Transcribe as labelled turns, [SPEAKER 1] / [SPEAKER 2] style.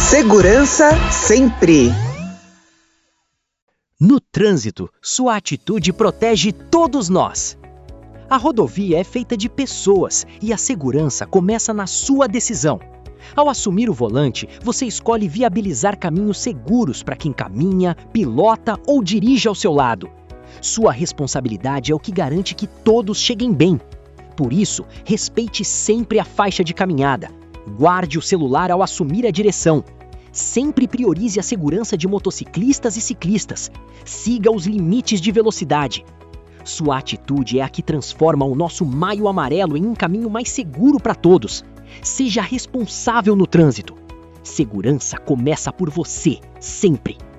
[SPEAKER 1] Segurança sempre.
[SPEAKER 2] No trânsito, sua atitude protege todos nós. A rodovia é feita de pessoas e a segurança começa na sua decisão. Ao assumir o volante, você escolhe viabilizar caminhos seguros para quem caminha, pilota ou dirige ao seu lado. Sua responsabilidade é o que garante que todos cheguem bem. Por isso, respeite sempre a faixa de caminhada. Guarde o celular ao assumir a direção. Sempre priorize a segurança de motociclistas e ciclistas. Siga os limites de velocidade. Sua atitude é a que transforma o nosso Maio Amarelo em um caminho mais seguro para todos. Seja responsável no trânsito. Segurança começa por você, sempre.